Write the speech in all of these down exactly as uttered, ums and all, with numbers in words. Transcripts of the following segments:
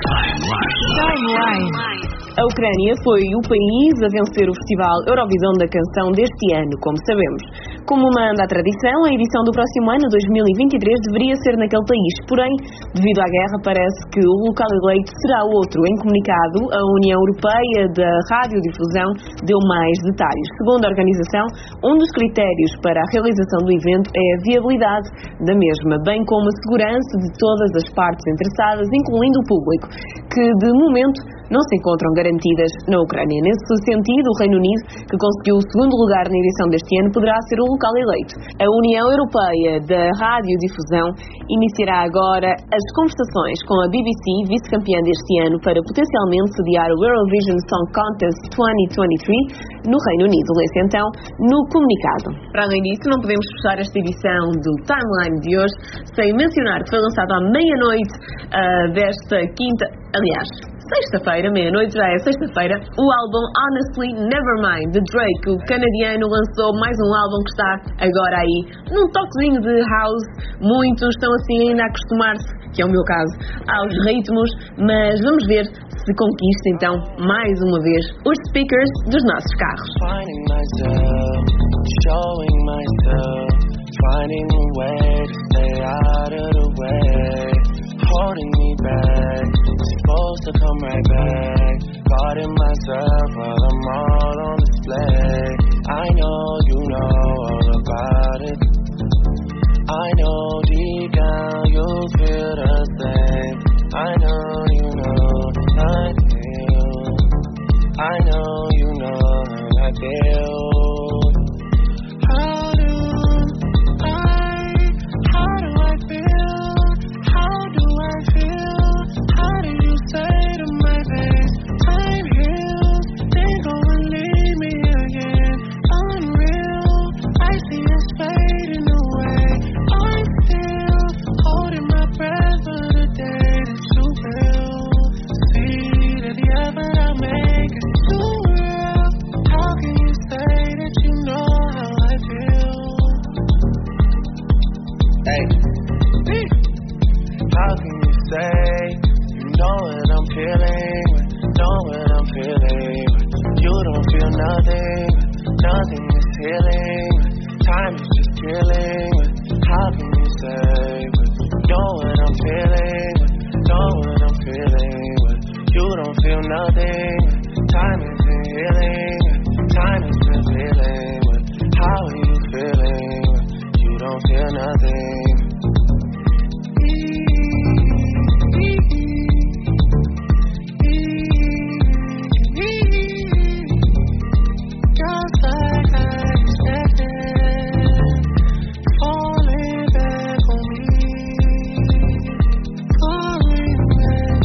Timeline. A Ucrânia foi o país a vencer o Festival Eurovisão da Canção deste ano, como sabemos. Como manda a tradição, a edição do próximo ano, dois mil e vinte e três, deveria ser naquele país. Porém, devido à guerra, parece que o local eleito será outro. Em comunicado, a União Europeia da Radiodifusão deu mais detalhes. Segundo a organização, um dos critérios para a realização do evento é a viabilidade da mesma, bem como a segurança de todas as partes interessadas, incluindo o público, que de momento não se encontram garantidas na Ucrânia. Nesse sentido, o Reino Unido, que conseguiu o segundo lugar na edição deste ano, poderá ser o local eleito. A União Europeia da Radiodifusão iniciará agora as conversações com a B B C, vice-campeã deste ano, para potencialmente sediar o Eurovision Song Contest dois mil e vinte e três no Reino Unido. Lê-se então no comunicado. Para além disso, não podemos fechar esta edição do Timeline de hoje sem mencionar que foi lançado à meia-noite uh, desta quinta, aliás, sexta-feira, meia-noite, já é sexta-feira, o álbum Honestly Nevermind, de Drake. O canadiano lançou mais um álbum que está agora aí num toquezinho de house. Muitos estão assim ainda a acostumar-se, que é o meu caso, aos ritmos, mas vamos ver se conquista então, mais uma vez, os speakers dos nossos carros. Finding myself, showing myself, finding a way to stay out of the way, holding me back, supposed to come right back, guarding myself while I'm all on display. I know you know all about it, I know deep down you feel the same, I know you know I feel, I know you know how I feel. How do I, how do I feel, how do I feel, how do you say to my face, time heals, they gon' leave me again, unreal, I see us fading away, I'm still holding my breath for the day that you will see that the effort I make is too real. How can you say that you know how I feel? Hey, how can you say you know what I'm feeling, know what I'm feeling? You don't feel nothing, nothing is healing, time is just killing. How can you say know what I'm feeling, know what I'm feeling? You don't feel nothing, time isn't healing, time is just healing. How are you feeling? You don't feel nothing. Just like I expected, falling back on me, falling back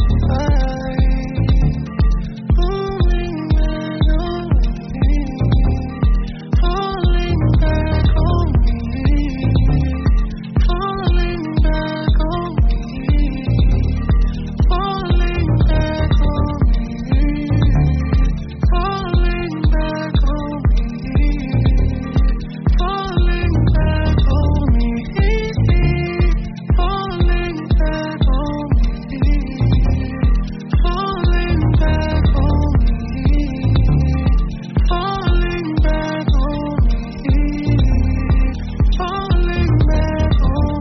by, falling back on me, falling back on me, falling back on me, falling back on me, falling back on me, falling back on me, falling back on me, falling back on me, falling back on me, falling back on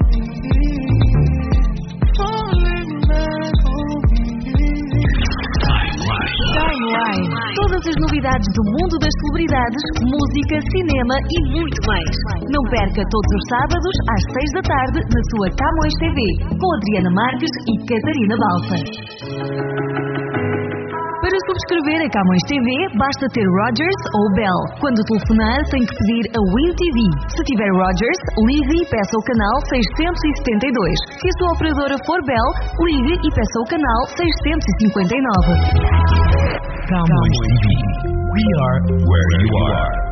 me, falling back on me. Timeline. Todas as novidades do mundo das celebridades, música, cinema e muito mais. Não perca todos os sábados às seis da tarde na sua Camões T V, com Adriana Marques e Catarina Balsa. Para subscrever a Camões T V, basta ter Rogers ou Bell. Quando telefonar, tem que pedir a Win T V. Se tiver Rogers, ligue e peça o canal seiscentos e setenta e dois. Se a sua operadora for Bell, ligue e peça o canal seiscentos e cinquenta e nove. Camões T V. We are where you are.